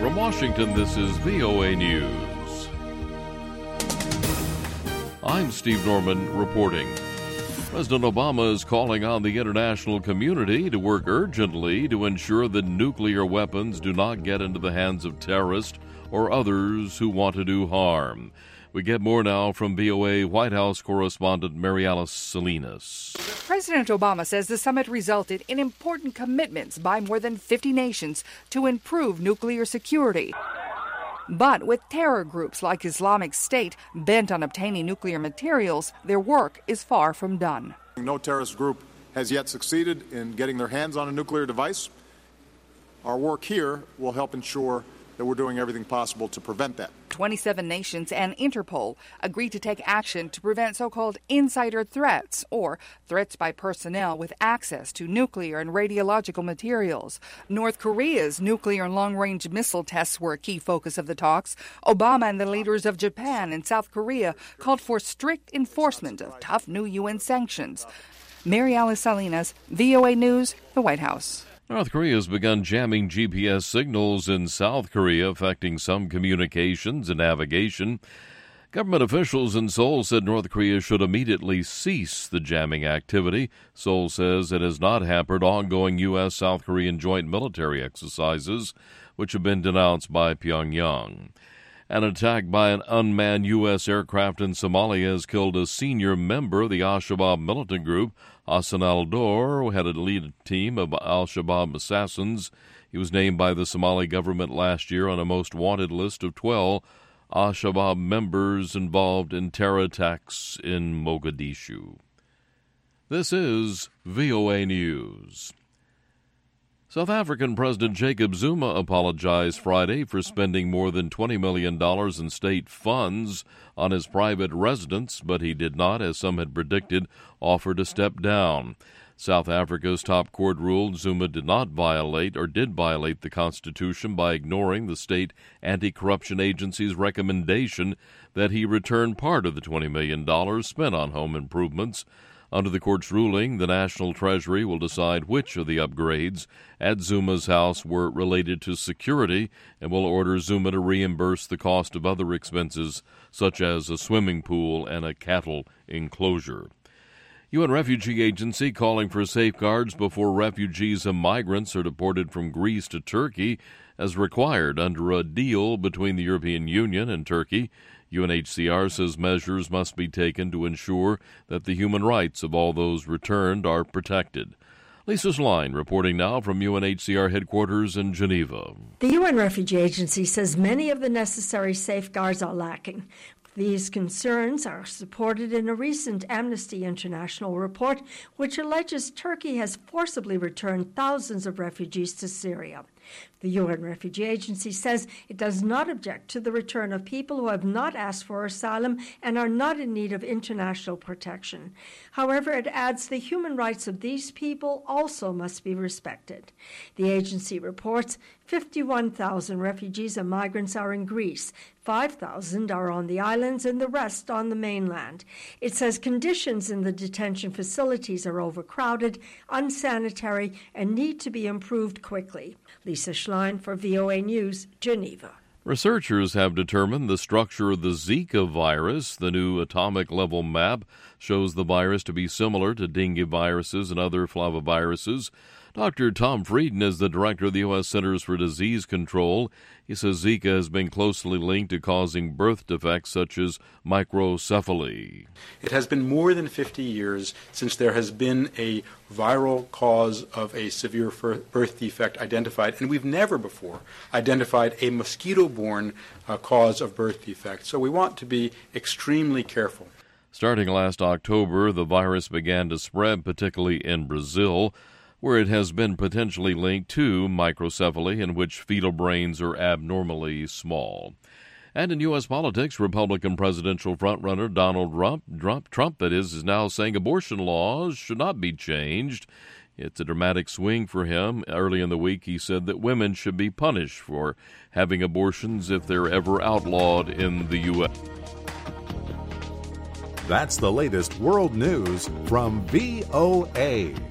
From Washington, this is VOA News. I'm Steve Norman reporting. President Obama is calling on the international community to work urgently to ensure that nuclear weapons do not get into the hands of terrorists or others who want to do harm. We get more now from VOA White House correspondent Mary Alice Salinas. President Obama says the summit resulted in important commitments by more than 50 nations to improve nuclear security. But with terror groups like Islamic State bent on obtaining nuclear materials, their work is far from done. No terrorist group has yet succeeded in getting their hands on a nuclear device. Our work here will help ensure that we're doing everything possible to prevent that. 27 nations and Interpol agreed to take action to prevent so-called insider threats, or threats by personnel with access to nuclear and radiological materials. North Korea's nuclear and long-range missile tests were a key focus of the talks. Obama and the leaders of Japan and South Korea called for strict enforcement of tough new UN sanctions. Mary Alice Salinas, VOA News, the White House. North Korea has begun jamming GPS signals in South Korea, affecting some communications and navigation. Government officials in Seoul said North Korea should immediately cease the jamming activity. Seoul says it has not hampered ongoing U.S.-South Korean joint military exercises, which have been denounced by Pyongyang. An attack by an unmanned U.S. aircraft in Somalia has killed a senior member of the al-Shabaab militant group. Hassan al-Dor, who had a lead team of al-Shabaab assassins. He was named by the Somali government last year on a most wanted list of 12 al-Shabaab members involved in terror attacks in Mogadishu. This is VOA News. South African President Jacob Zuma apologized Friday for spending more than $20 million in state funds on his private residence, but he did not, as some had predicted, offer to step down. South Africa's top court ruled Zuma did violate the Constitution by ignoring the state anti-corruption agency's recommendation that he return part of the $20 million spent on home improvements. Under the court's ruling, the National Treasury will decide which of the upgrades at Zuma's house were related to security and will order Zuma to reimburse the cost of other expenses, such as a swimming pool and a cattle enclosure. UN Refugee Agency calling for safeguards before refugees and migrants are deported from Greece to Turkey, as required under a deal between the European Union and Turkey. UNHCR says measures must be taken to ensure that the human rights of all those returned are protected. Lisa Schlein reporting now from UNHCR headquarters in Geneva. The UN Refugee Agency says many of the necessary safeguards are lacking. These concerns are supported in a recent Amnesty International report, which alleges Turkey has forcibly returned thousands of refugees to Syria. The UN Refugee Agency says it does not object to the return of people who have not asked for asylum and are not in need of international protection. However, it adds the human rights of these people also must be respected. The agency reports 51,000 refugees and migrants are in Greece, 5,000 are on the islands, and the rest on the mainland. It says conditions in the detention facilities are overcrowded, unsanitary, and need to be improved quickly. Lisa Schlein for VOA News, Geneva. Researchers have determined the structure of the Zika virus. The new atomic-level map shows the virus to be similar to dengue viruses and other flaviviruses. Dr. Tom Frieden is the director of the U.S. Centers for Disease Control. He says Zika has been closely linked to causing birth defects such as microcephaly. It has been more than 50 years since there has been a viral cause of a severe birth defect identified, and we've never before identified a mosquito-borne cause of birth defect. So we want to be extremely careful. Starting last October, the virus began to spread, particularly in Brazil, where it has been potentially linked to microcephaly, in which fetal brains are abnormally small. And in U.S. politics, Republican presidential frontrunner Donald Trump is now saying abortion laws should not be changed. It's a dramatic swing for him. Early in the week, he said that women should be punished for having abortions if they're ever outlawed in the U.S. That's the latest world news from VOA.